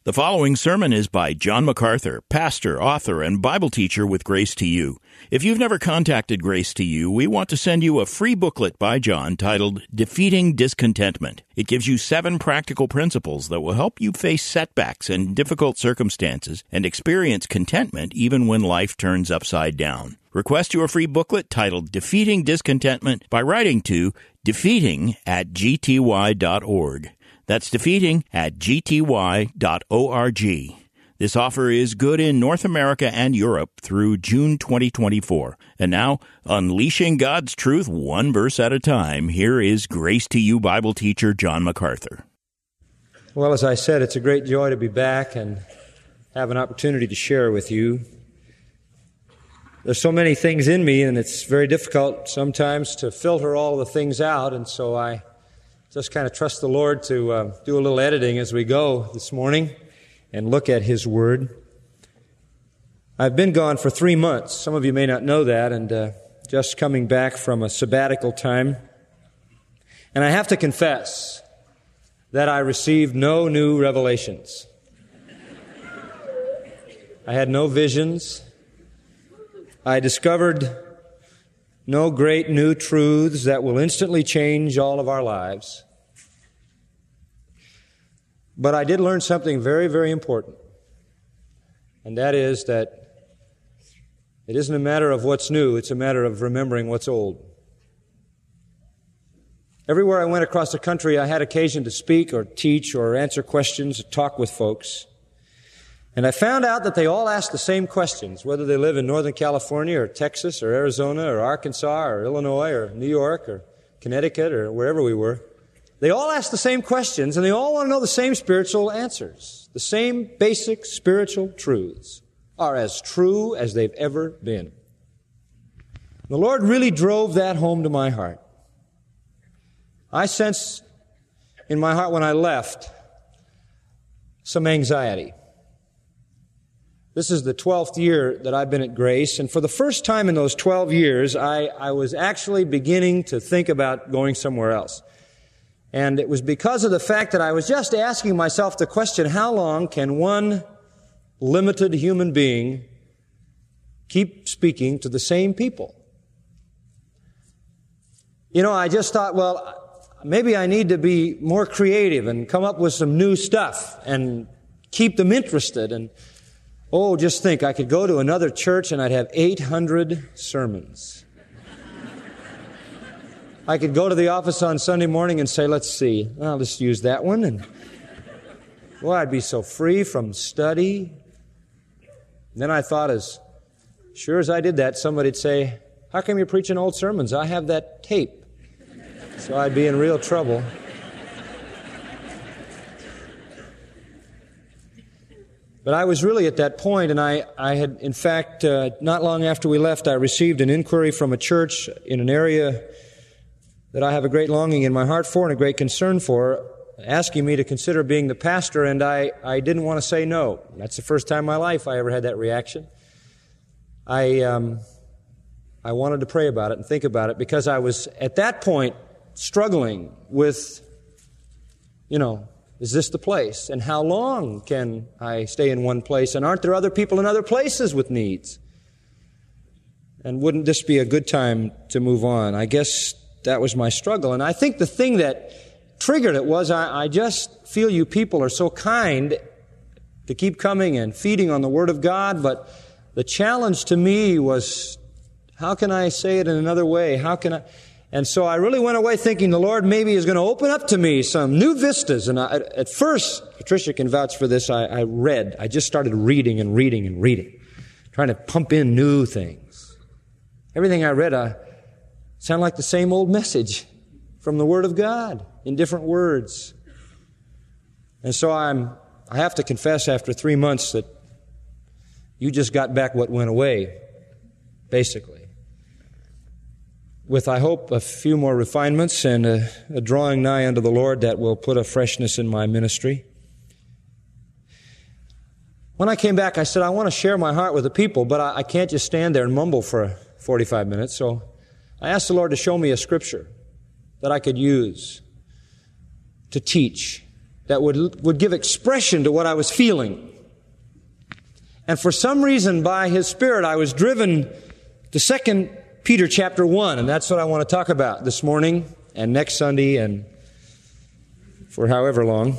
The following sermon is by John MacArthur, pastor, author, and Bible teacher with Grace to You. If you've never contacted Grace to You, we want to send you a free booklet by John titled Defeating Discontentment. It gives you 7 practical principles that will help you face setbacks and difficult circumstances and experience contentment even when life turns upside down. Request your free booklet titled Defeating Discontentment by writing to defeating@gty.org. That's defeating@gty.org. This offer is good in North America and Europe through June 2024. And now, unleashing God's truth one verse at a time, here is Grace to You Bible teacher John MacArthur. Well, as I said, it's a great joy to be back and have an opportunity to share with you. There's so many things in me, and it's very difficult sometimes to filter all the things out, and so I just kind of trust the Lord to do a little editing as we go this morning and look at His Word. I've been gone for 3 months. Some of you may not know that, and just coming back from a sabbatical time. And I have to confess that I received no new revelations. I had no visions. I discovered no great new truths that will instantly change all of our lives. But I did learn something very, very important. And that is that it isn't a matter of what's new, it's a matter of remembering what's old. Everywhere I went across the country, I had occasion to speak or teach or answer questions, talk with folks. And I found out that they all ask the same questions, whether they live in Northern California or Texas or Arizona or Arkansas or Illinois or New York or Connecticut or wherever we were. They all ask the same questions, and they all want to know the same spiritual answers. The same basic spiritual truths are as true as they've ever been. The Lord really drove that home to my heart. I sensed in my heart when I left some anxiety. This is the 12th year that I've been at Grace, and for the first time in those 12 years, I was actually beginning to think about going somewhere else. And it was because of the fact that I was just asking myself the question, how long can one limited human being keep speaking to the same people? You know, I just thought, well, maybe I need to be more creative and come up with some new stuff and keep them interested. And oh, just think, I could go to another church and I'd have 800 sermons. I could go to the office on Sunday morning and say, let's see, I'll just use that one. And boy, I'd be so free from study. And then I thought, as sure as I did that, somebody'd say, how come you're preaching old sermons? I have that tape. So I'd be in real trouble. But I was really at that point, and I had, in fact, not long after we left, I received an inquiry from a church in an area that I have a great longing in my heart for and a great concern for, asking me to consider being the pastor, and I didn't want to say no. That's the first time in my life I ever had that reaction. I wanted to pray about it and think about it, because I was, at that point, struggling with, is this the place? And how long can I stay in one place? And aren't there other people in other places with needs? And wouldn't this be a good time to move on? I guess that was my struggle. And I think the thing that triggered it was I just feel you people are so kind to keep coming and feeding on the Word of God. But the challenge to me was, how can I say it in another way? How can I... And so I really went away thinking the Lord maybe is going to open up to me some new vistas. And at first, Patricia can vouch for this, I just started reading, trying to pump in new things. Everything I read sounded like the same old message from the Word of God in different words. And so I have to confess after 3 months that you just got back what went away, basically. With, I hope, a few more refinements and a drawing nigh unto the Lord that will put a freshness in my ministry. When I came back, I said, I want to share my heart with the people, but I can't just stand there and mumble for 45 minutes. So I asked the Lord to show me a scripture that I could use to teach that would give expression to what I was feeling. And for some reason, by His Spirit, I was driven to 2 Peter chapter 1, and that's what I want to talk about this morning and next Sunday and for however long,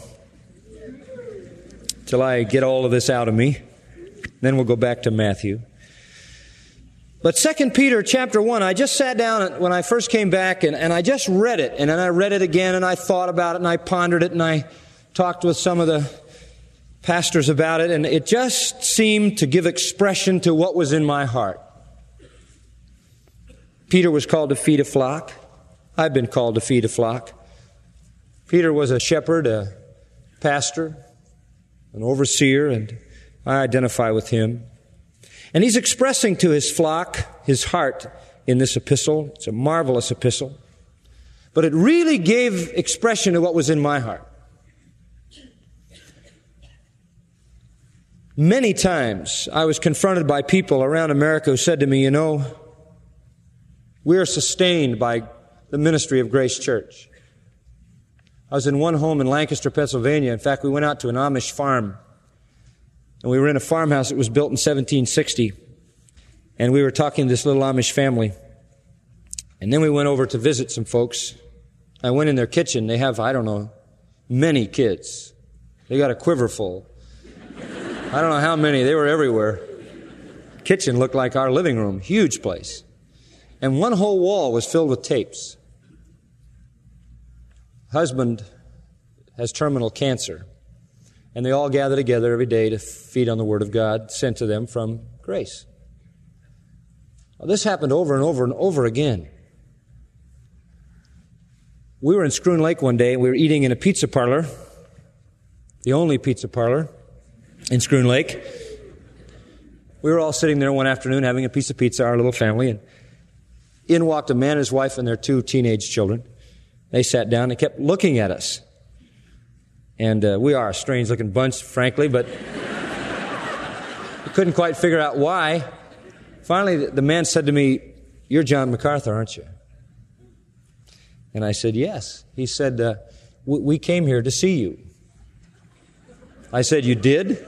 till I get all of this out of me. Then we'll go back to Matthew. But 2 Peter chapter 1, I just sat down when I first came back and I just read it. And then I read it again and I thought about it and I pondered it and I talked with some of the pastors about it. And it just seemed to give expression to what was in my heart. Peter was called to feed a flock. I've been called to feed a flock. Peter was a shepherd, a pastor, an overseer, and I identify with him. And he's expressing to his flock his heart in this epistle. It's a marvelous epistle. But it really gave expression to what was in my heart. Many times I was confronted by people around America who said to me, we are sustained by the ministry of Grace Church. I was in one home in Lancaster, Pennsylvania. In fact, we went out to an Amish farm. And we were in a farmhouse that was built in 1760. And we were talking to this little Amish family. And then we went over to visit some folks. I went in their kitchen. They have, many kids. They got a quiver full. I don't know how many. They were everywhere. Kitchen looked like our living room. Huge place. And one whole wall was filled with tapes. Husband has terminal cancer. And they all gather together every day to feed on the Word of God sent to them from Grace. Well, this happened over and over and over again. We were in Scroon Lake one day. We were eating in a pizza parlor, the only pizza parlor in Scroon Lake. We were all sitting there one afternoon having a piece of pizza, our little family, and in walked a man, his wife, and their 2 teenage children. They sat down and kept looking at us. And we are a strange-looking bunch, frankly, but we couldn't quite figure out why. Finally, the man said to me, "You're John MacArthur, aren't you?" And I said, "Yes." He said, "We came here to see you." I said, "You did?"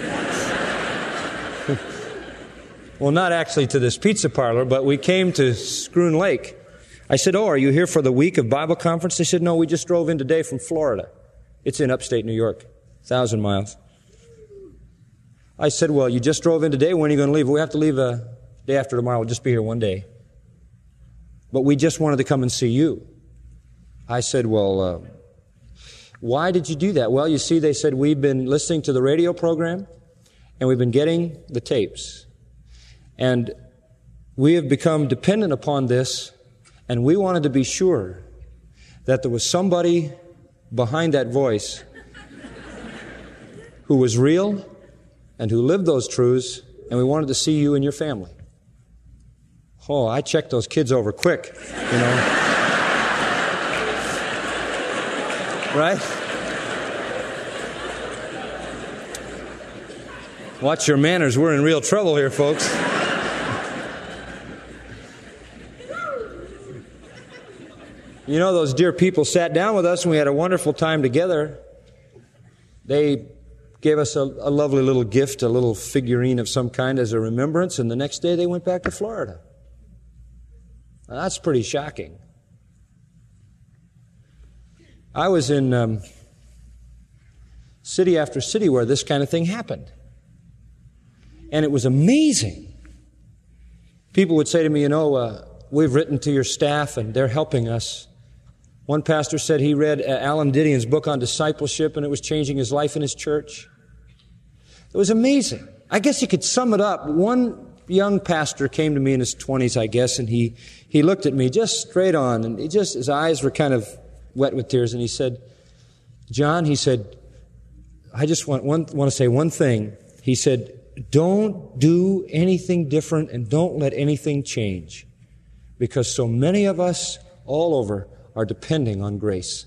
Well, not actually to this pizza parlor, but we came to Scroon Lake. I said, "Oh, are you here for the week of Bible conference?" They said, "No, we just drove in today from Florida." It's in upstate New York, 1,000 miles. I said, "Well, you just drove in today. When are you going to leave?" "We have to leave day after tomorrow. We'll just be here one day. But we just wanted to come and see you." I said, "Well, why did you do that?" "Well, you see," they said, "we've been listening to the radio program, and we've been getting the tapes. And we have become dependent upon this, and we wanted to be sure that there was somebody behind that voice who was real and who lived those truths, and we wanted to see you and your family." Oh, I checked those kids over quick, Right? Watch your manners. We're in real trouble here, folks. Those dear people sat down with us and we had a wonderful time together. They gave us a lovely little gift, a little figurine of some kind as a remembrance, and the next day they went back to Florida. Now, that's pretty shocking. I was in city after city where this kind of thing happened. And it was amazing. People would say to me, we've written to your staff and they're helping us. One pastor said he read Alan Didion's book on discipleship and it was changing his life in his church. It was amazing. I guess you could sum it up. One young pastor came to me in his 20s, I guess, and he looked at me just straight on, and his eyes were kind of wet with tears, and he said, "John," he said, "I just want to say one thing." He said, "Don't do anything different and don't let anything change, because so many of us all over are depending on grace."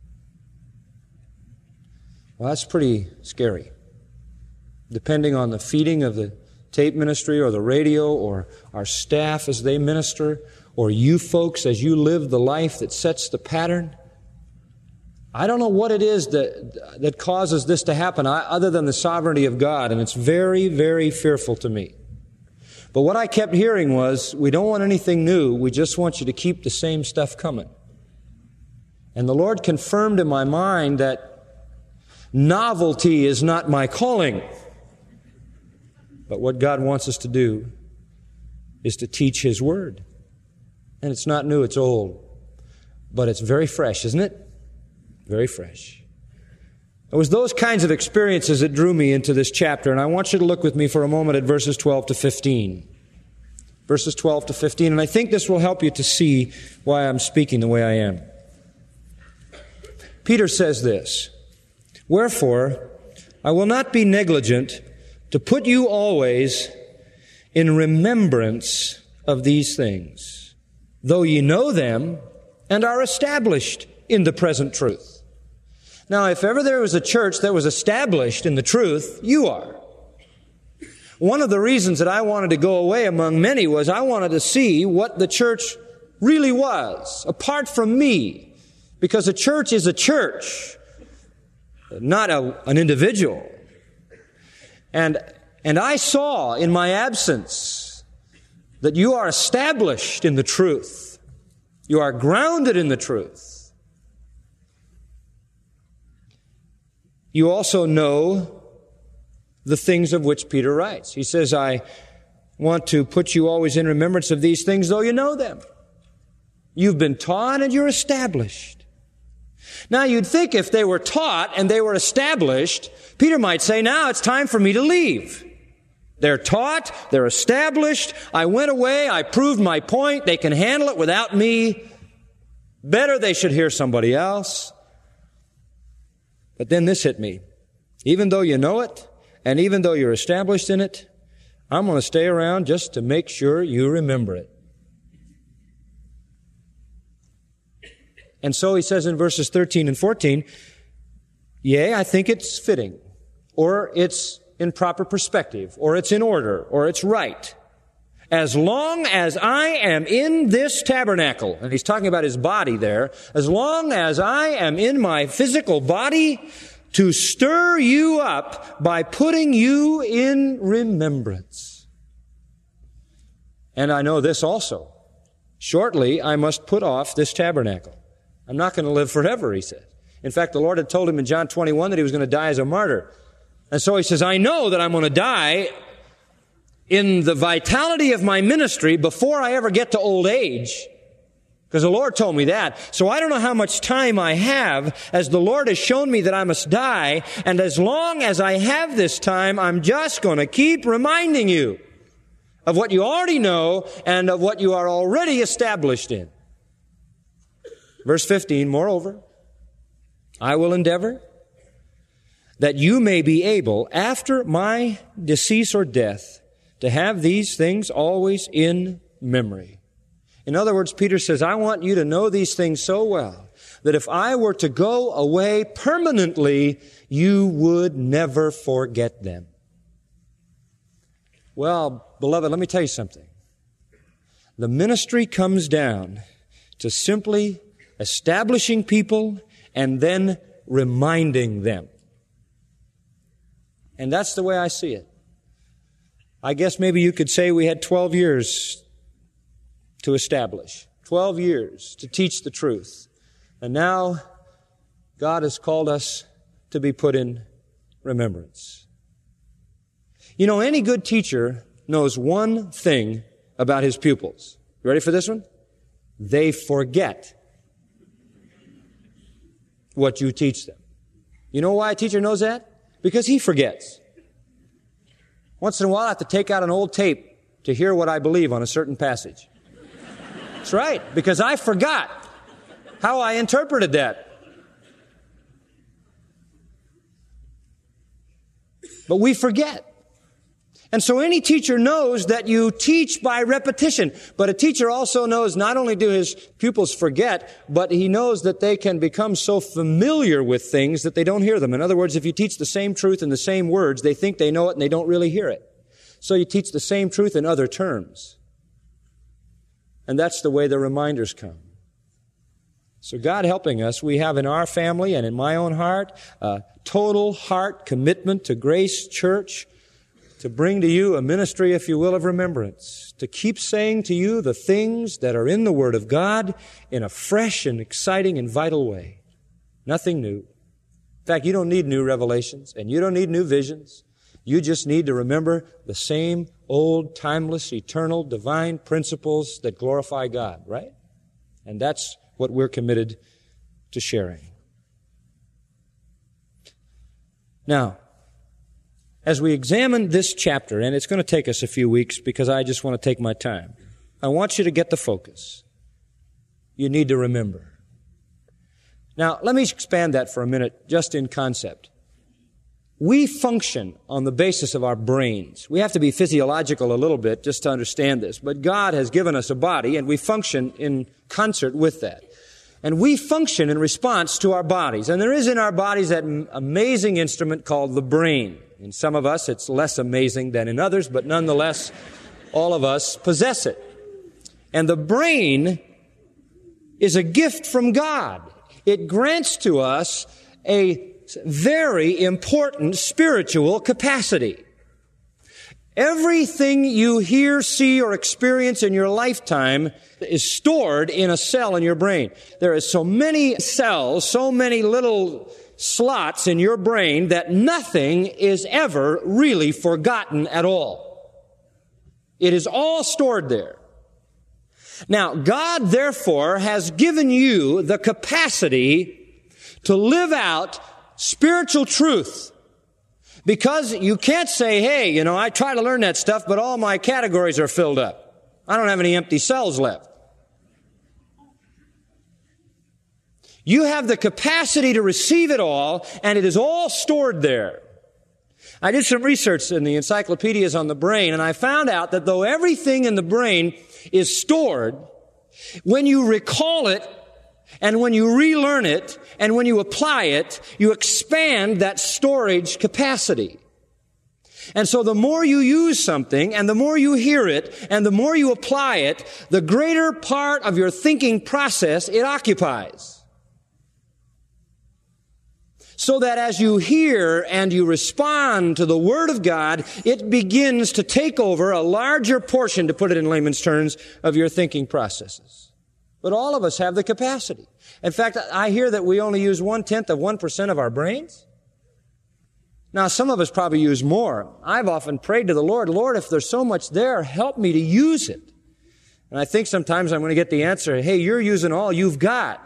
Well, that's pretty scary. Depending on the feeding of the tape ministry or the radio or our staff as they minister or you folks as you live the life that sets the pattern. I don't know what it is that causes this to happen other than the sovereignty of God, and it's very, very fearful to me. But what I kept hearing was, we don't want anything new, we just want you to keep the same stuff coming. And the Lord confirmed in my mind that novelty is not my calling. But what God wants us to do is to teach His Word. And it's not new, it's old. But it's very fresh, isn't it? Very fresh. It was those kinds of experiences that drew me into this chapter, and I want you to look with me for a moment at verses 12 to 15. Verses 12 to 15, and I think this will help you to see why I'm speaking the way I am. Peter says this, "Wherefore, I will not be negligent to put you always in remembrance of these things, though ye know them and are established in the present truth." Now, if ever there was a church that was established in the truth, you are. One of the reasons that I wanted to go away among many was I wanted to see what the church really was, apart from me. Because a church is a church, not an individual. And I saw in my absence that you are established in the truth. You are grounded in the truth. You also know the things of which Peter writes. He says, I want to put you always in remembrance of these things, though you know them. You've been taught and you're established. Now, you'd think if they were taught and they were established, Peter might say, now it's time for me to leave. They're taught, they're established, I went away, I proved my point, they can handle it without me. Better they should hear somebody else. But then this hit me. Even though you know it, and even though you're established in it, I'm going to stay around just to make sure you remember it. And so he says in verses 13 and 14, yea, I think it's fitting, or it's in proper perspective, or it's in order, or it's right. As long as I am in this tabernacle, and he's talking about his body there, as long as I am in my physical body, to stir you up by putting you in remembrance. And I know this also. Shortly, I must put off this tabernacle. I'm not going to live forever, he said. In fact, the Lord had told him in John 21 that he was going to die as a martyr. And so he says, I know that I'm going to die in the vitality of my ministry before I ever get to old age. Because the Lord told me that. So I don't know how much time I have, as the Lord has shown me that I must die. And as long as I have this time, I'm just going to keep reminding you of what you already know and of what you are already established in. Verse 15, moreover, I will endeavor that you may be able, after my decease or death, to have these things always in memory. In other words, Peter says, I want you to know these things so well that if I were to go away permanently, you would never forget them. Well, beloved, let me tell you something. The ministry comes down to simply establishing people and then reminding them. And that's the way I see it. I guess maybe you could say we had 12 years to establish, 12 years to teach the truth. And now God has called us to be put in remembrance. You know, any good teacher knows one thing about his pupils. You ready for this one? They forget what you teach them. You know why a teacher knows that? Because he forgets. Once in a while, I have to take out an old tape to hear what I believe on a certain passage. That's right, because I forgot how I interpreted that. But we forget. And so any teacher knows that you teach by repetition. But a teacher also knows not only do his pupils forget, but he knows that they can become so familiar with things that they don't hear them. In other words, if you teach the same truth in the same words, they think they know it and they don't really hear it. So you teach the same truth in other terms. And that's the way the reminders come. So God helping us, we have in our family and in my own heart a total heart commitment to Grace Church, to bring to you a ministry, if you will, of remembrance, to keep saying to you the things that are in the Word of God in a fresh and exciting and vital way. Nothing new. In fact, you don't need new revelations and you don't need new visions. You just need to remember the same old, timeless, eternal, divine principles that glorify God, right? And that's what we're committed to sharing. Now, as we examine this chapter, and it's going to take us a few weeks because I just want to take my time, I want you to get the focus. You need to remember. Now, let me expand that for a minute, just in concept. We function on the basis of our brains. We have to be physiological a little bit just to understand this, but God has given us a body, and we function in concert with that. And we function in response to our bodies. And there is in our bodies that amazing instrument called the brain. In some of us, it's less amazing than in others, but nonetheless, all of us possess it. And the brain is a gift from God. It grants to us a very important spiritual capacity. Everything you hear, see, or experience in your lifetime is stored in a cell in your brain. There are so many cells, so many little slots in your brain that nothing is ever really forgotten at all. It is all stored there. Now, God, therefore, has given you the capacity to live out spiritual truth. Because you can't say, hey, I try to learn that stuff, but all my categories are filled up. I don't have any empty cells left. You have the capacity to receive it all, and it is all stored there. I did some research in the encyclopedias on the brain, and I found out that though everything in the brain is stored, when you recall it, and when you relearn it, and when you apply it, you expand that storage capacity. And so the more you use something, and the more you hear it, and the more you apply it, the greater part of your thinking process it occupies. So that as you hear and you respond to the Word of God, it begins to take over a larger portion, to put it in layman's terms, of your thinking processes. But all of us have the capacity. In fact, I hear that we only use 0.1% of our brains. Now, some of us probably use more. I've often prayed to the Lord, Lord, if there's so much there, help me to use it. And I think sometimes I'm going to get the answer, hey, you're using all you've got.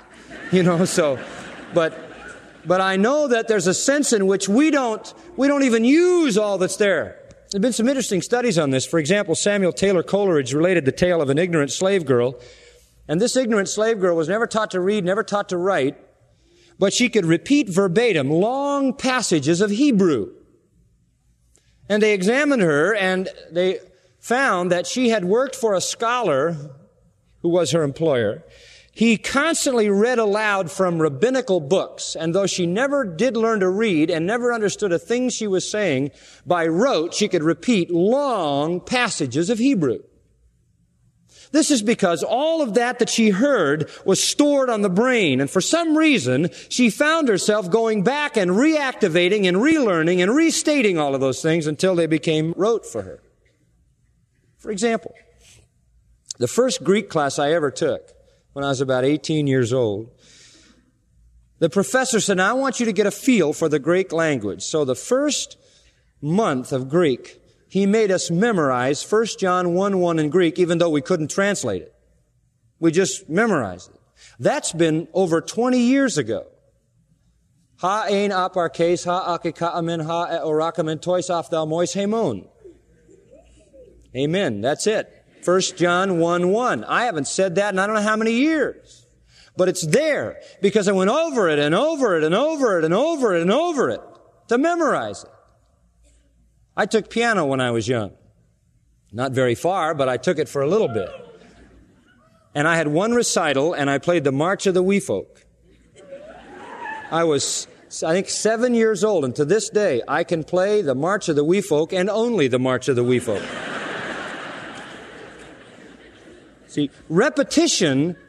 But I know that there's a sense in which we don't even use all that's there. There have been some interesting studies on this. For example, Samuel Taylor Coleridge related the tale of an ignorant slave girl. And this ignorant slave girl was never taught to read, never taught to write, but she could repeat verbatim long passages of Hebrew. And they examined her, and they found that she had worked for a scholar who was her employer. He constantly read aloud from rabbinical books, and though she never did learn to read and never understood a thing she was saying, by rote she could repeat long passages of Hebrew. This is because all of that she heard was stored on the brain, and for some reason she found herself going back and reactivating and relearning and restating all of those things until they became rote for her. For example, the first Greek class I ever took, when I was about 18 years old, the professor said, now I want you to get a feel for the Greek language. So the first month of Greek, he made us memorize 1 John 1:1 in Greek, even though we couldn't translate it. We just memorized it. That's been over 20 years ago. Ha ein aparkes, ha akikaamen, ha orakamen, tois ophthalmois hemon. Amen. That's it. 1 John 1:1. I haven't said that in I don't know how many years. But it's there because I went over it and over it and over it and over it and over it to memorize it. I took piano when I was young. Not very far, but I took it for a little bit. And I had one recital, and I played the March of the Wee Folk. I was, I think, 7 years old, and to this day, I can play the March of the Wee Folk and only the March of the Wee Folk. See, repetition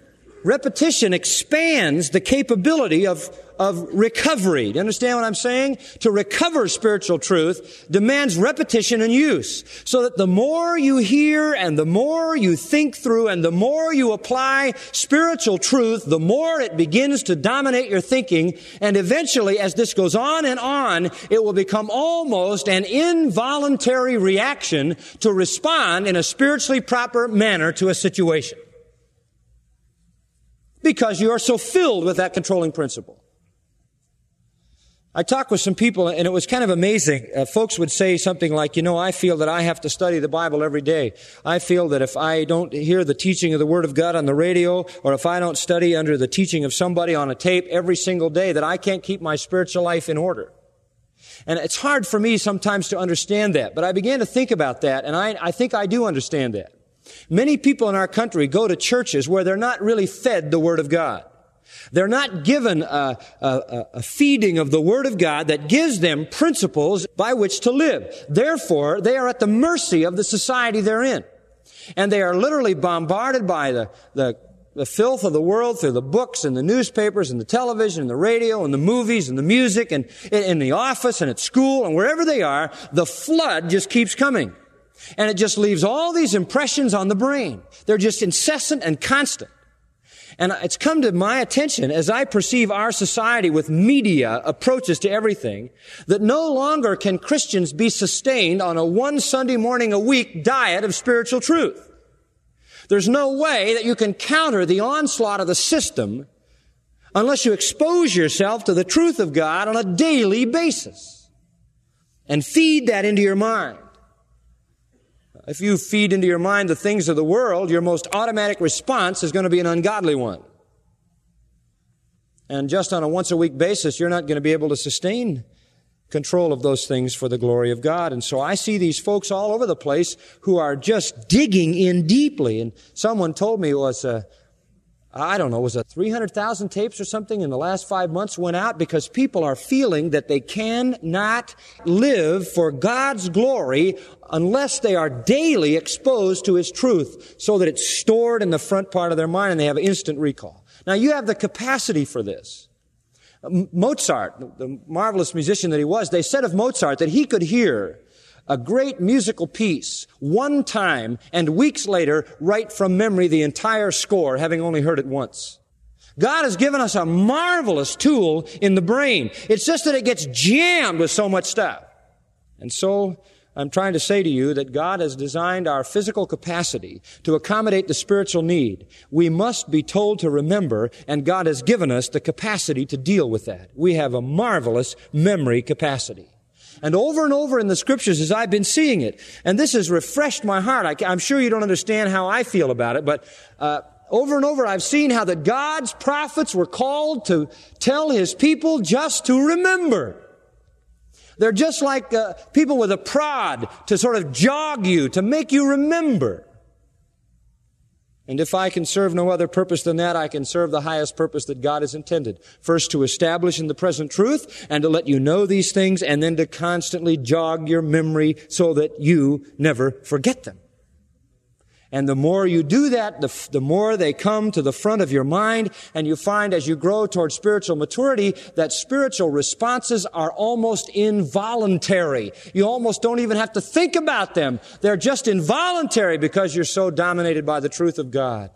repetition expands the capability of recovery. Do you understand what I'm saying? To recover spiritual truth demands repetition and use. So that the more you hear and the more you think through and the more you apply spiritual truth, the more it begins to dominate your thinking. And eventually, as this goes on, it will become almost an involuntary reaction to respond in a spiritually proper manner to a situation. Because you are so filled with that controlling principle. I talked with some people, and it was kind of amazing. Folks would say something like, I feel that I have to study the Bible every day. I feel that if I don't hear the teaching of the Word of God on the radio, or if I don't study under the teaching of somebody on a tape every single day, that I can't keep my spiritual life in order. And it's hard for me sometimes to understand that. But I began to think about that, and I think I do understand that. Many people in our country go to churches where they're not really fed the Word of God. They're not given a feeding of the Word of God that gives them principles by which to live. Therefore, they are at the mercy of the society they're in. And they are literally bombarded by the filth of the world through the books and the newspapers and the television and the radio and the movies and the music and in the office and at school and wherever they are. The flood just keeps coming. And it just leaves all these impressions on the brain. They're just incessant and constant. And it's come to my attention as I perceive our society with media approaches to everything, that no longer can Christians be sustained on a one Sunday morning a week diet of spiritual truth. There's no way that you can counter the onslaught of the system unless you expose yourself to the truth of God on a daily basis and feed that into your mind. If you feed into your mind the things of the world, your most automatic response is going to be an ungodly one. And just on a once-a-week basis, you're not going to be able to sustain control of those things for the glory of God. And so I see these folks all over the place who are just digging in deeply. And someone told me it was was it 300,000 tapes or something in the last 5 months went out because people are feeling that they cannot live for God's glory unless they are daily exposed to His truth so that it's stored in the front part of their mind and they have instant recall. Now, you have the capacity for this. Mozart, the marvelous musician that he was, they said of Mozart that he could hear a great musical piece one time and weeks later write from memory the entire score, having only heard it once. God has given us a marvelous tool in the brain. It's just that it gets jammed with so much stuff. And so I'm trying to say to you that God has designed our physical capacity to accommodate the spiritual need. We must be told to remember, and God has given us the capacity to deal with that. We have a marvelous memory capacity. And over in the Scriptures as I've been seeing it, and this has refreshed my heart. I'm sure you don't understand how I feel about it, but over and over I've seen how that God's prophets were called to tell His people just to remember. They're just like people with a prod to sort of jog you, to make you remember. And if I can serve no other purpose than that, I can serve the highest purpose that God has intended. First, to establish in the present truth and to let you know these things, and then to constantly jog your memory so that you never forget them. And the more you do that, the more they come to the front of your mind, and you find as you grow towards spiritual maturity that spiritual responses are almost involuntary. You almost don't even have to think about them. They're just involuntary because you're so dominated by the truth of God.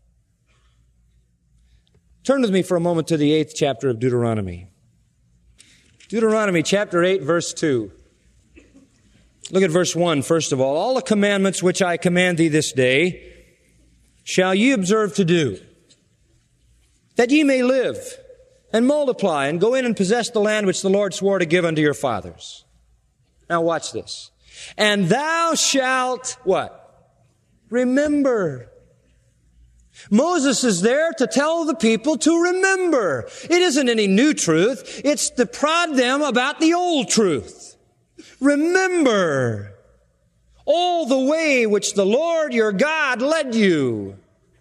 Turn with me for a moment to the 8th chapter of Deuteronomy. Deuteronomy chapter 8, verse 2. Look at verse 1, first of all. All the commandments which I command thee this day shall ye observe to do, that ye may live and multiply and go in and possess the land which the Lord swore to give unto your fathers. Now watch this. And thou shalt, what? Remember. Moses is there to tell the people to remember. It isn't any new truth. It's to prod them about the old truth. Remember all the way which the Lord your God led you.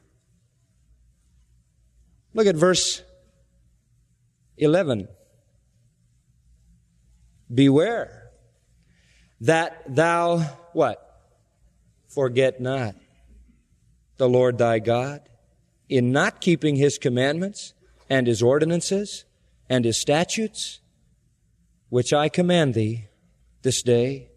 Look at verse 11. Beware that thou, what? Forget not the Lord thy God, in not keeping His commandments and His ordinances and His statutes, which I command thee this day,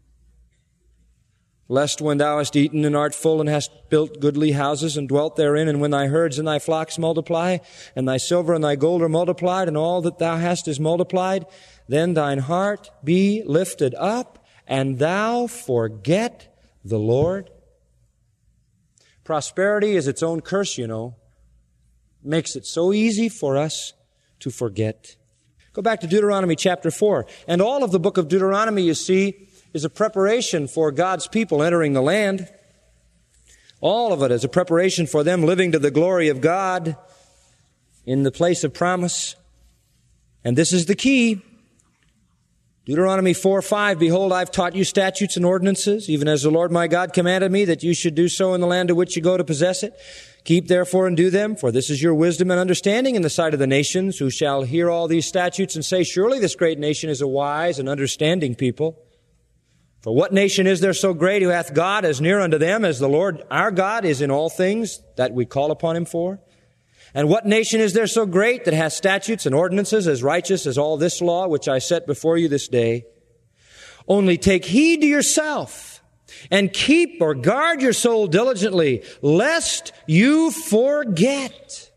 lest when thou hast eaten and art full and hast built goodly houses and dwelt therein, and when thy herds and thy flocks multiply, and thy silver and thy gold are multiplied, and all that thou hast is multiplied, then thine heart be lifted up, and thou forget the Lord. Prosperity is its own curse, you know. Makes it so easy for us to forget. Go back to Deuteronomy chapter 4. And all of the book of Deuteronomy, you see, is a preparation for God's people entering the land. All of it is a preparation for them living to the glory of God in the place of promise. And this is the key. Deuteronomy 4:5, behold, I've taught you statutes and ordinances, even as the Lord my God commanded me, that you should do so in the land to which you go to possess it. Keep therefore and do them, for this is your wisdom and understanding in the sight of the nations, who shall hear all these statutes and say, surely this great nation is a wise and understanding people. For what nation is there so great who hath God as near unto them as the Lord our God is in all things that we call upon Him for? And what nation is there so great that hath statutes and ordinances as righteous as all this law which I set before you this day? Only take heed to yourself and keep or guard your soul diligently, lest you forget.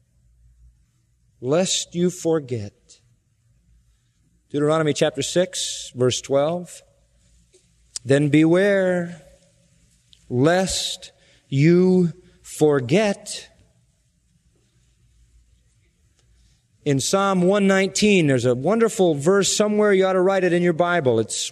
Lest you forget. Deuteronomy chapter 6, verse 12. Then beware, lest you forget. In Psalm 119, there's a wonderful verse somewhere. You ought to write it in your Bible. It's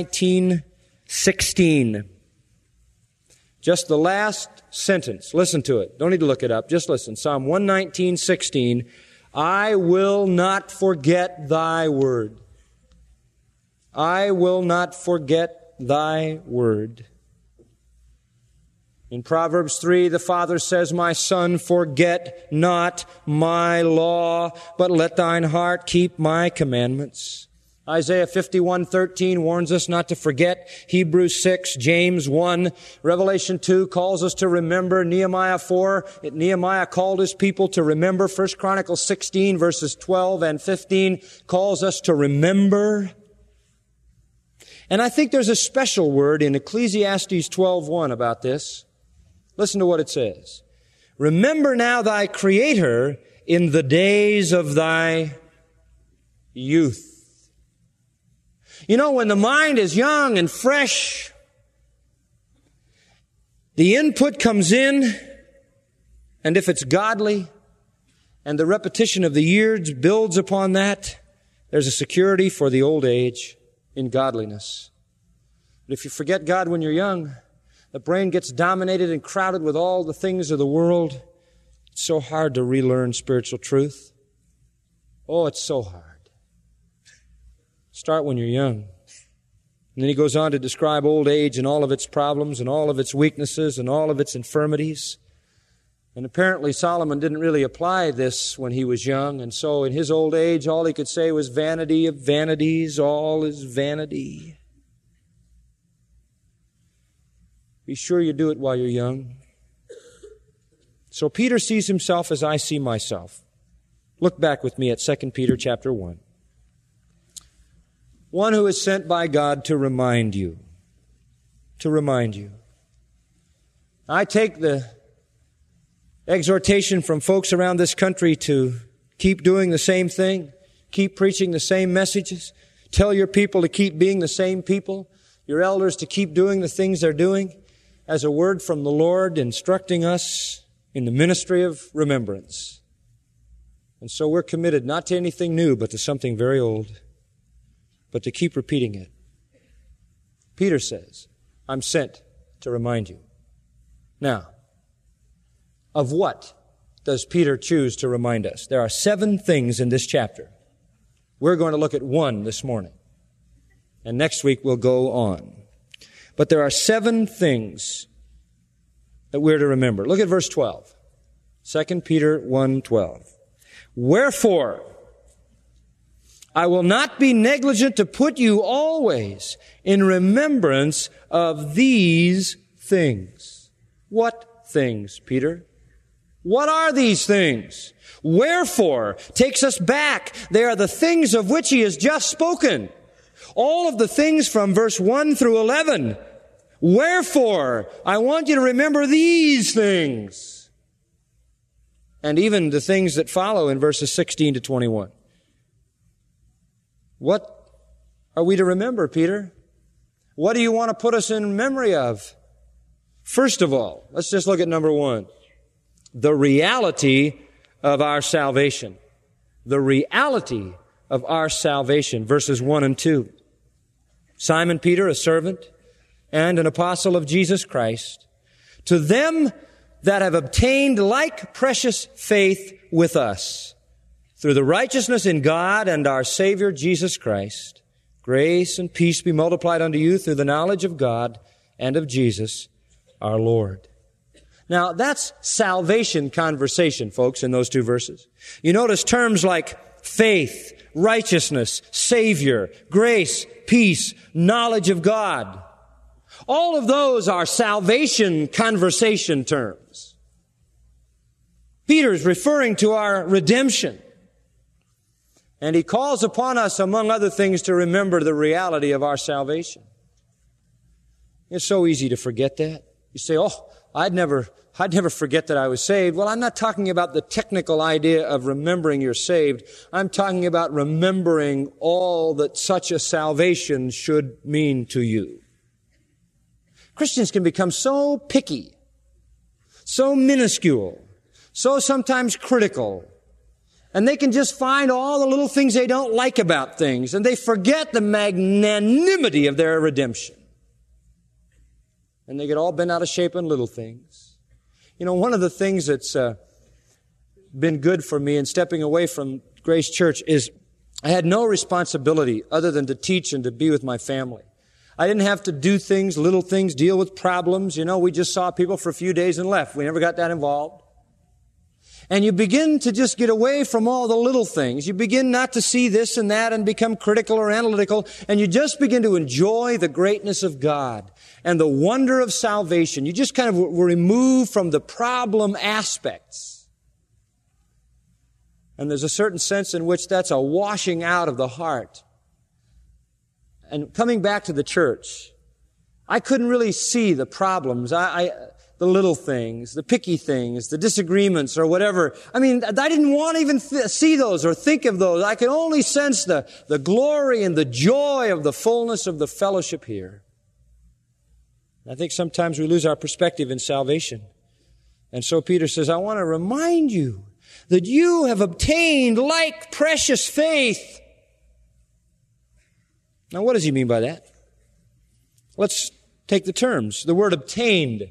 119:16. Just the last sentence. Listen to it. Don't need to look it up. Just listen. Psalm 119:16. I will not forget thy word. I will not forget thy word. In Proverbs 3, the Father says, my son, forget not my law, but let thine heart keep my commandments. Isaiah 51:13 warns us not to forget. Hebrews 6, James 1, Revelation 2 calls us to remember. Nehemiah 4, Nehemiah called his people to remember. 1 Chronicles 16, verses 12 and 15 calls us to remember. And I think there's a special word in Ecclesiastes 12:1 about this. Listen to what it says. Remember now thy Creator in the days of thy youth. You know, when the mind is young and fresh, the input comes in, and if it's godly, and the repetition of the years builds upon that, there's a security for the old age in godliness. But if you forget God when you're young, the brain gets dominated and crowded with all the things of the world. It's so hard to relearn spiritual truth. Oh, it's so hard. Start when you're young. And then he goes on to describe old age and all of its problems and all of its weaknesses and all of its infirmities. And apparently Solomon didn't really apply this when he was young. And so in his old age, all he could say was vanity of vanities, all is vanity. Be sure you do it while you're young. So Peter sees himself as I see myself. Look back with me at 2 Peter chapter 1. One who is sent by God to remind you. To remind you. I take the exhortation from folks around this country to keep doing the same thing, keep preaching the same messages, tell your people to keep being the same people, your elders to keep doing the things they're doing, as a word from the Lord instructing us in the ministry of remembrance. And so we're committed not to anything new, but to something very old, but to keep repeating it. Peter says, I'm sent to remind you. Now, of what does Peter choose to remind us? There are 7 things in this chapter. We're going to look at 1 this morning. And next week we'll go on. But there are 7 things that we're to remember. Look at verse 12. 2 Peter 1:12. Wherefore, I will not be negligent to put you always in remembrance of these things. What things, Peter? What are these things? Wherefore takes us back. They are the things of which he has just spoken. All of the things from verse 1 through 11. Wherefore, I want you to remember these things. And even the things that follow in verses 16 to 21. What are we to remember, Peter? What do you want to put us in memory of? First of all, let's just look at number 1. The reality of our salvation. The reality of our salvation. Verses 1 and 2. Simon Peter, a servant and an apostle of Jesus Christ, to them that have obtained like precious faith with us, through the righteousness in God and our Savior Jesus Christ, grace and peace be multiplied unto you through the knowledge of God and of Jesus our Lord. Now, that's salvation conversation, folks, in those 2 verses. You notice terms like faith, righteousness, Savior, grace, peace, knowledge of God. All of those are salvation conversation terms. Peter's referring to our redemption. And he calls upon us, among other things, to remember the reality of our salvation. It's so easy to forget that. You say, I'd never forget that I was saved. Well, I'm not talking about the technical idea of remembering you're saved. I'm talking about remembering all that such a salvation should mean to you. Christians can become so picky, so minuscule, so sometimes critical, and they can just find all the little things they don't like about things, and they forget the magnanimity of their redemption. And they get all bent out of shape on little things. You know, one of the things that's been good for me in stepping away from Grace Church is I had no responsibility other than to teach and to be with my family. I didn't have to do things, little things, deal with problems. You know, we just saw people for a few days and left. We never got that involved. And you begin to just get away from all the little things. You begin not to see this and that and become critical or analytical. And you just begin to enjoy the greatness of God and the wonder of salvation. You just kind of were removed from the problem aspects. And there's a certain sense in which that's a washing out of the heart. And coming back to the church, I couldn't really see the problems. The little things, the picky things, the disagreements or whatever. I mean, I didn't want to even see those or think of those. I could only sense the glory and the joy of the fullness of the fellowship here. I think sometimes we lose our perspective in salvation. And so Peter says, I want to remind you that you have obtained like precious faith. Now, what does he mean by that? Let's take the terms. The word obtained.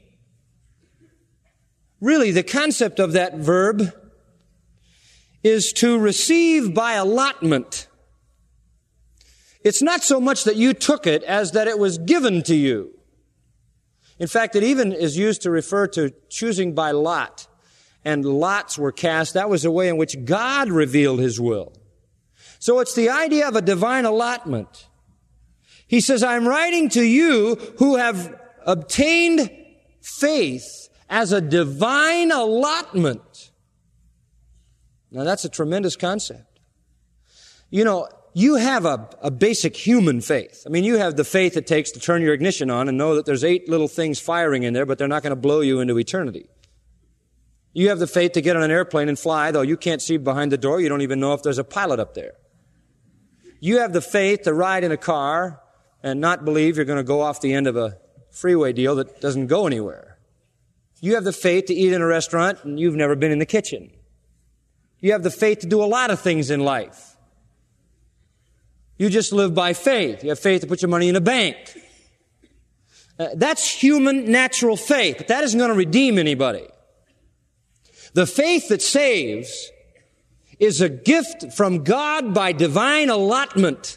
Really, the concept of that verb is to receive by allotment. It's not so much that you took it as that it was given to you. In fact, it even is used to refer to choosing by lot. And lots were cast. That was a way in which God revealed His will. So it's the idea of a divine allotment. He says, I'm writing to you who have obtained faith as a divine allotment. Now that's a tremendous concept. You know, you have a basic human faith. I mean, you have the faith it takes to turn your ignition on and know that there's 8 little things firing in there, but they're not going to blow you into eternity. You have the faith to get on an airplane and fly, though you can't see behind the door. You don't even know if there's a pilot up there. You have the faith to ride in a car and not believe you're going to go off the end of a freeway deal that doesn't go anywhere. You have the faith to eat in a restaurant and you've never been in the kitchen. You have the faith to do a lot of things in life. You just live by faith. You have faith to put your money in a bank. That's human, natural faith, but that isn't going to redeem anybody. The faith that saves is a gift from God by divine allotment.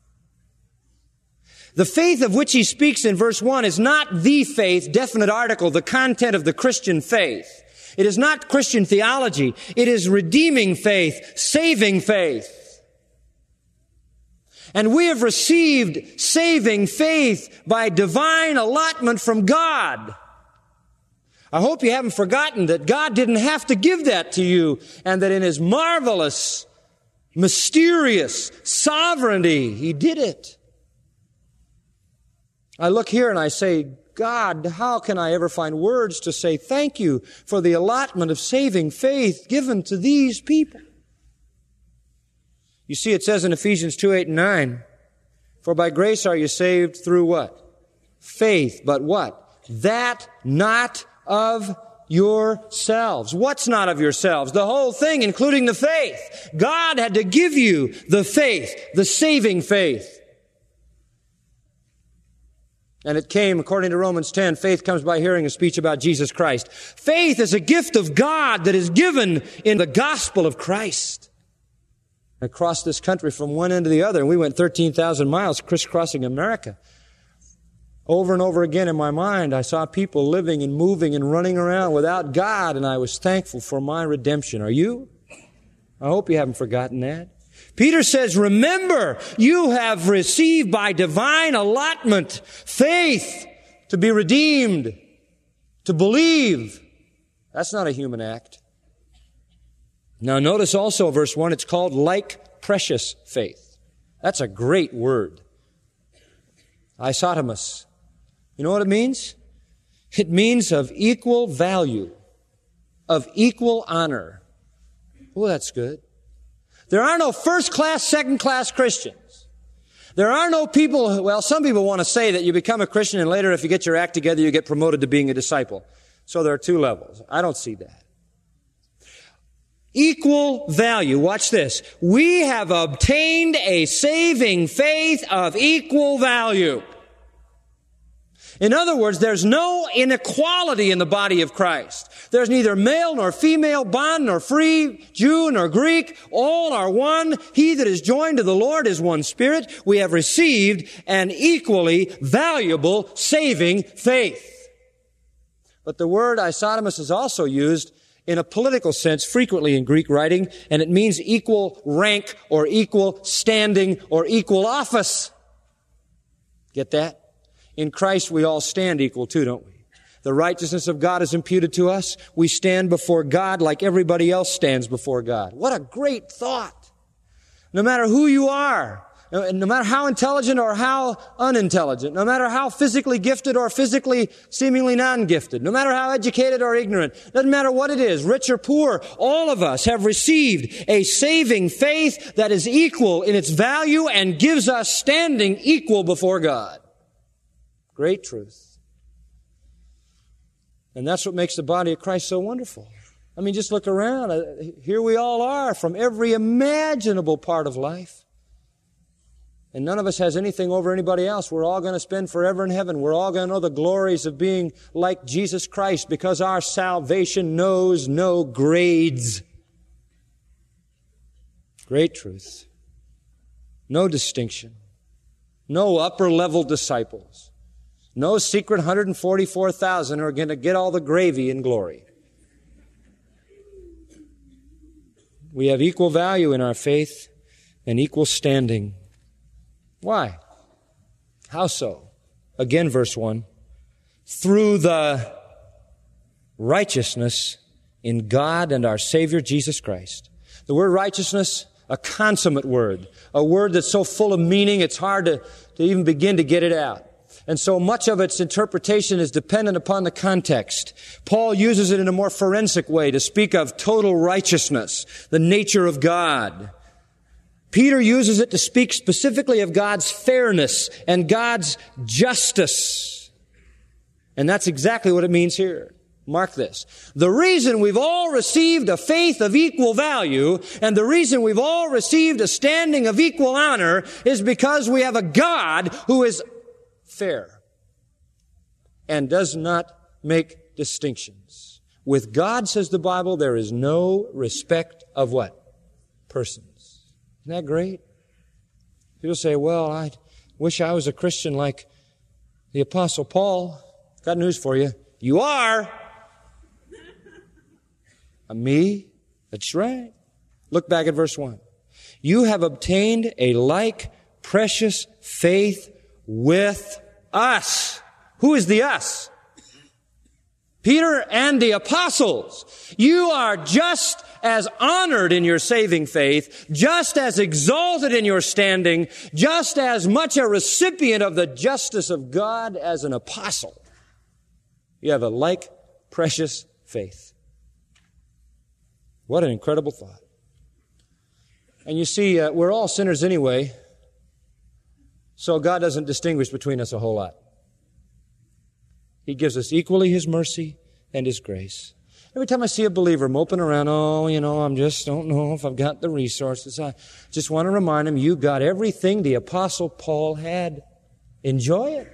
The faith of which he speaks in verse 1 is not the faith, definite article, the content of the Christian faith. It is not Christian theology. It is redeeming faith, saving faith. And we have received saving faith by divine allotment from God. I hope you haven't forgotten that God didn't have to give that to you, and that in His marvelous, mysterious sovereignty, He did it. I look here and I say, God, how can I ever find words to say thank you for the allotment of saving faith given to these people? You see, it says in Ephesians 2:8-9, for by grace are you saved through what? Faith. But what? That not of yourselves. What's not of yourselves? The whole thing, including the faith. God had to give you the faith, the saving faith. And it came, according to Romans 10, faith comes by hearing a speech about Jesus Christ. Faith is a gift of God that is given in the gospel of Christ. I crossed this country from one end to the other, and we went 13,000 miles crisscrossing America. Over and over again in my mind, I saw people living and moving and running around without God, and I was thankful for my redemption. Are you? I hope you haven't forgotten that. Peter says, remember, you have received by divine allotment faith to be redeemed, to believe. That's not a human act. Now notice also verse 1, it's called like precious faith. That's a great word. Isotomos. You know what it means? It means of equal value, of equal honor. Oh, that's good. There are no first-class, second-class Christians. There are no people, well, some people want to say that you become a Christian and later if you get your act together, you get promoted to being a disciple. So there are two levels. I don't see that. Equal value. Watch this. We have obtained a saving faith of equal value. In other words, there's no inequality in the body of Christ. There's neither male nor female, bond nor free, Jew nor Greek. All are one. He that is joined to the Lord is one spirit. We have received an equally valuable saving faith. But the word isotomos is also used in a political sense frequently in Greek writing, and it means equal rank or equal standing or equal office. Get that? In Christ, we all stand equal too, don't we? The righteousness of God is imputed to us. We stand before God like everybody else stands before God. What a great thought. No matter who you are, no matter how intelligent or how unintelligent, no matter how physically gifted or physically seemingly non-gifted, no matter how educated or ignorant, doesn't matter what it is, rich or poor, all of us have received a saving faith that is equal in its value and gives us standing equal before God. Great truth. And that's what makes the body of Christ so wonderful. I mean, just look around. Here we all are from every imaginable part of life. And none of us has anything over anybody else. We're all going to spend forever in heaven. We're all going to know the glories of being like Jesus Christ because our salvation knows no grades. Great truth. No distinction. No upper level disciples. No secret 144,000 are going to get all the gravy in glory. We have equal value in our faith and equal standing. Why? How so? Again, verse 1. Through the righteousness in God and our Savior Jesus Christ. The word righteousness, a consummate word. A word that's so full of meaning it's hard to even begin to get it out. And so much of its interpretation is dependent upon the context. Paul uses it in a more forensic way to speak of total righteousness, the nature of God. Peter uses it to speak specifically of God's fairness and God's justice. And that's exactly what it means here. Mark this. The reason we've all received a faith of equal value and the reason we've all received a standing of equal honor is because we have a God who is fair and does not make distinctions. With God, says the Bible, there is no respect of what? Persons. Isn't that great? People say, well, I wish I was a Christian like the Apostle Paul. Got news for you. You are. Me? That's right. Look back at verse 1. You have obtained a like precious faith with us. Who is the us? Peter and the apostles, you are just as honored in your saving faith, just as exalted in your standing, just as much a recipient of the justice of God as an apostle. You have a like precious faith. What an incredible thought. And you see, we're all sinners anyway, so God doesn't distinguish between us a whole lot. He gives us equally His mercy and His grace. Every time I see a believer moping around, I just don't know if I've got the resources. I just want to remind him, you got everything the Apostle Paul had. Enjoy it.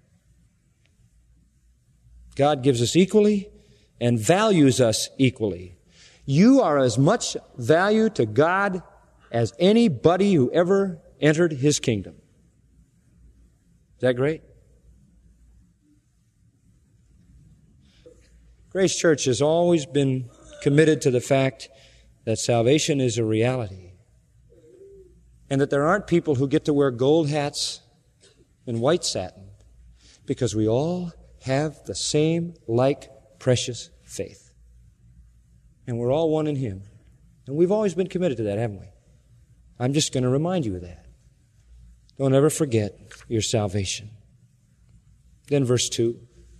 God gives us equally and values us equally. You are as much value to God as anybody who ever entered His kingdom. Is that great? Grace Church has always been committed to the fact that salvation is a reality and that there aren't people who get to wear gold hats and white satin because we all have the same like precious faith. And we're all one in Him. And we've always been committed to that, haven't we? I'm just going to remind you of that. Don't ever forget your salvation. Then verse 2.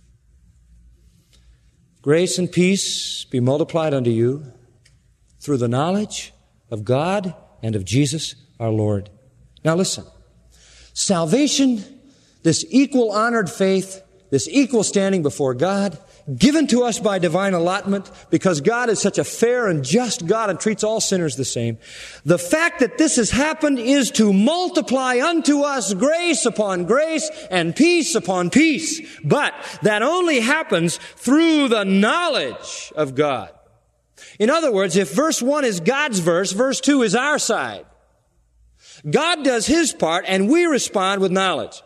Grace and peace be multiplied unto you through the knowledge of God and of Jesus our Lord. Now listen. Salvation, this equal honored faith, this equal standing before God, given to us by divine allotment, because God is such a fair and just God and treats all sinners the same. The fact that this has happened is to multiply unto us grace upon grace and peace upon peace. But that only happens through the knowledge of God. In other words, if verse 1 is God's verse 2 is our side. God does His part and we respond with knowledge.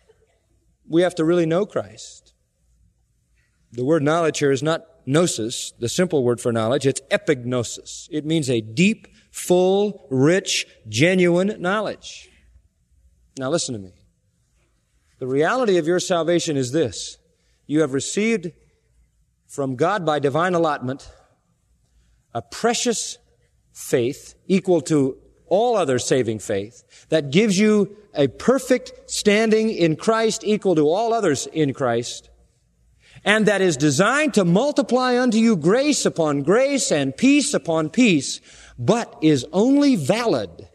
We have to really know Christ. The word knowledge here is not gnosis, the simple word for knowledge. It's epignosis. It means a deep, full, rich, genuine knowledge. Now listen to me. The reality of your salvation is this. You have received from God by divine allotment a precious faith equal to all other saving faith that gives you a perfect standing in Christ equal to all others in Christ, and that is designed to multiply unto you grace upon grace and peace upon peace, but is only valid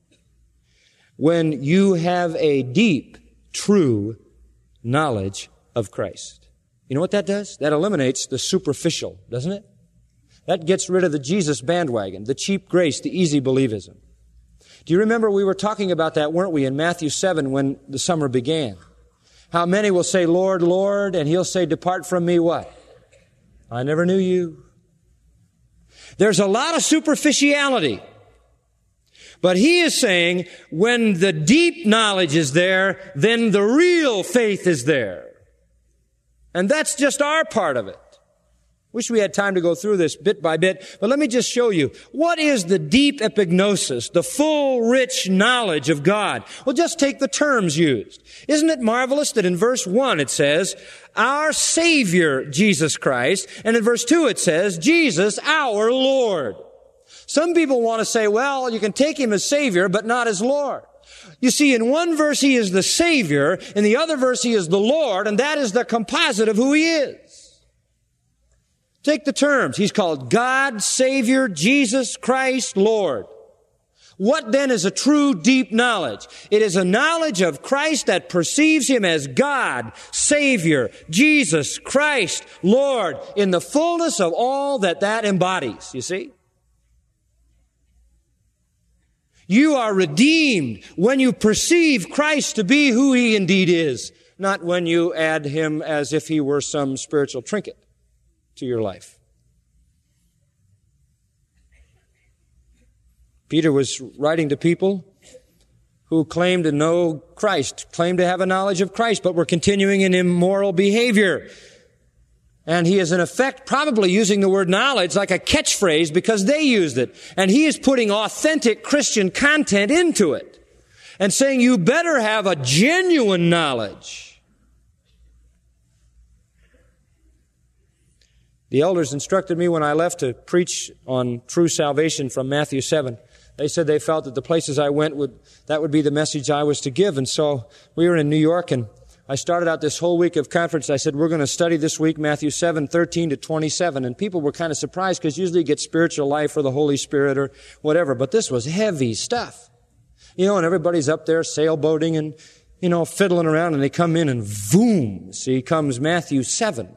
when you have a deep, true knowledge of Christ. You know what that does? That eliminates the superficial, doesn't it? That gets rid of the Jesus bandwagon, the cheap grace, the easy believism. Do you remember we were talking about that, weren't we, in Matthew 7 when the summer began? How many will say, Lord, Lord, and He'll say, depart from me, what? I never knew you. There's a lot of superficiality. But He is saying, when the deep knowledge is there, then the real faith is there. And that's just our part of it. Wish we had time to go through this bit by bit, but let me just show you. What is the deep epignosis, the full, rich knowledge of God? Well, just take the terms used. Isn't it marvelous that in verse 1 it says, our Savior, Jesus Christ, and in verse 2 it says, Jesus, our Lord. Some people want to say, well, you can take Him as Savior, but not as Lord. You see, in one verse He is the Savior, in the other verse He is the Lord, and that is the composite of who He is. Take the terms. He's called God, Savior, Jesus Christ, Lord. What then is a true deep knowledge? It is a knowledge of Christ that perceives Him as God, Savior, Jesus Christ, Lord, in the fullness of all that embodies, you see? You are redeemed when you perceive Christ to be who He indeed is, not when you add Him as if He were some spiritual trinket to your life. Peter was writing to people who claimed to know Christ, claimed to have a knowledge of Christ, but were continuing in immoral behavior. And he is in effect probably using the word knowledge like a catchphrase because they used it. And he is putting authentic Christian content into it and saying you better have a genuine knowledge. The elders instructed me when I left to preach on true salvation from Matthew 7. They said they felt that the places I went that would be the message I was to give. And so we were in New York, and I started out this whole week of conference. I said, we're going to study this week Matthew 7:13 to 27. And people were kind of surprised because usually you get spiritual life or the Holy Spirit or whatever. But this was heavy stuff. You know, and everybody's up there sailboating and, you know, fiddling around, and they come in and boom, see comes Matthew 7.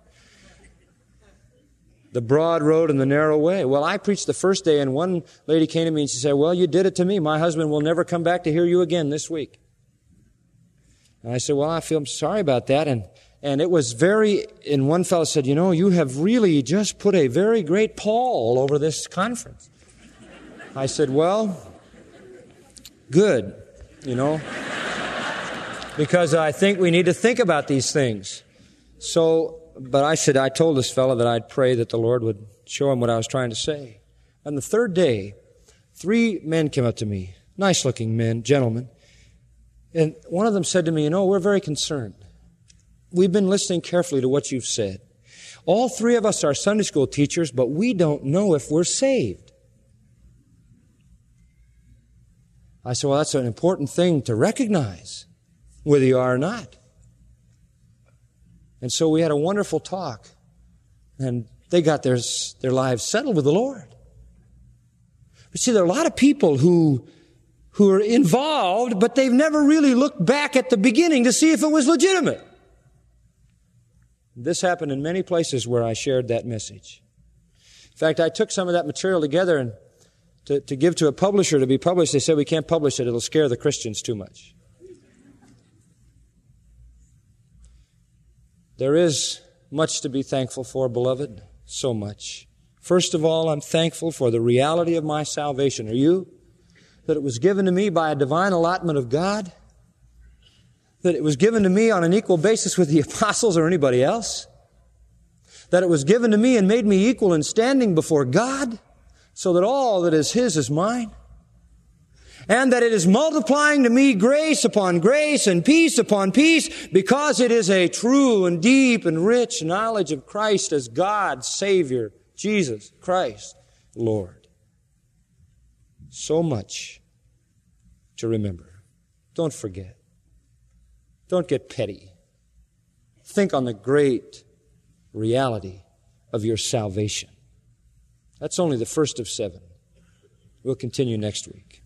The broad road and the narrow way. Well, I preached the first day, and one lady came to me and she said, well, you did it to me. My husband will never come back to hear you again this week. And I said, well, I feel sorry about that. And it was and one fellow said, you know, you have really just put a very great pall over this conference. I said, well, good, you know, because I think we need to think about these things. But I told this fellow that I'd pray that the Lord would show him what I was trying to say. On the third day, 3 men came up to me, nice-looking men, gentlemen, and one of them said to me, you know, we're very concerned. We've been listening carefully to what you've said. All 3 of us are Sunday school teachers, but we don't know if we're saved. I said, well, that's an important thing to recognize, whether you are or not. And so we had a wonderful talk, and they got their lives settled with the Lord. But see, there are a lot of people who are involved, but they've never really looked back at the beginning to see if it was legitimate. This happened in many places where I shared that message. In fact, I took some of that material together and to give to a publisher to be published. They said, we can't publish it. It'll scare the Christians too much. There is much to be thankful for, beloved, so much. First of all, I'm thankful for the reality of my salvation. Are you? That it was given to me by a divine allotment of God? That it was given to me on an equal basis with the apostles or anybody else? That it was given to me and made me equal in standing before God, so that all that is His is mine? And that it is multiplying to me grace upon grace and peace upon peace, because it is a true and deep and rich knowledge of Christ as God, Savior, Jesus Christ, Lord. So much to remember. Don't forget. Don't get petty. Think on the great reality of your salvation. That's only the first of 7. We'll continue next week.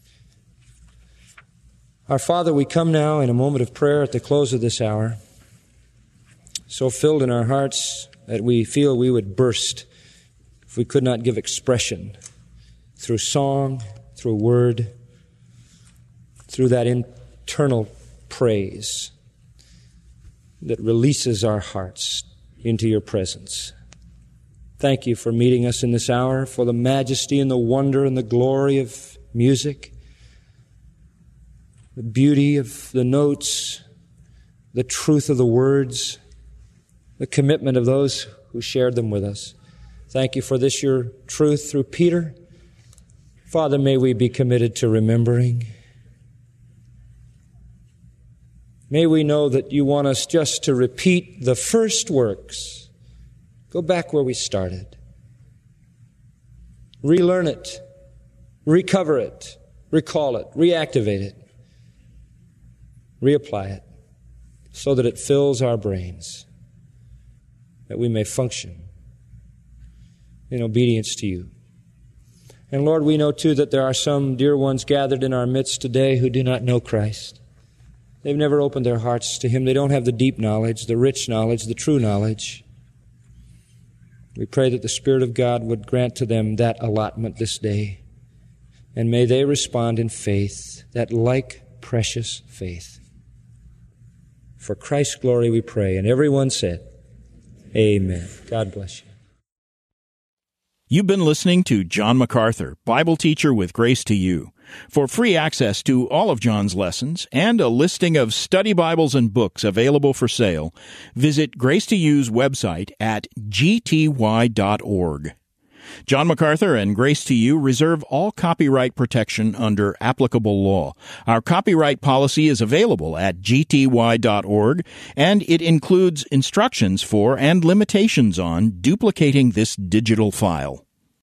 Our Father, we come now in a moment of prayer at the close of this hour, so filled in our hearts that we feel we would burst if we could not give expression through song, through word, through that internal praise that releases our hearts into your presence. Thank you for meeting us in this hour, for the majesty and the wonder and the glory of music, the beauty of the notes, the truth of the words, the commitment of those who shared them with us. Thank you for this, your truth through Peter. Father, may we be committed to remembering. May we know that you want us just to repeat the first works. Go back where we started. Relearn it, recover it, recall it, reactivate it, reapply it, so that it fills our brains, that we may function in obedience to you. And Lord, we know too that there are some dear ones gathered in our midst today who do not know Christ. They've never opened their hearts to Him. They don't have the deep knowledge, the rich knowledge, the true knowledge. We pray that the Spirit of God would grant to them that allotment this day. And may they respond in faith, that like precious faith. For Christ's glory we pray. And everyone said, Amen. God bless you. You've been listening to John MacArthur, Bible teacher with Grace to You. For free access to all of John's lessons and a listing of study Bibles and books available for sale, visit Grace to You's website at gty.org. John MacArthur and Grace to You reserve all copyright protection under applicable law. Our copyright policy is available at gty.org, and it includes instructions for and limitations on duplicating this digital file.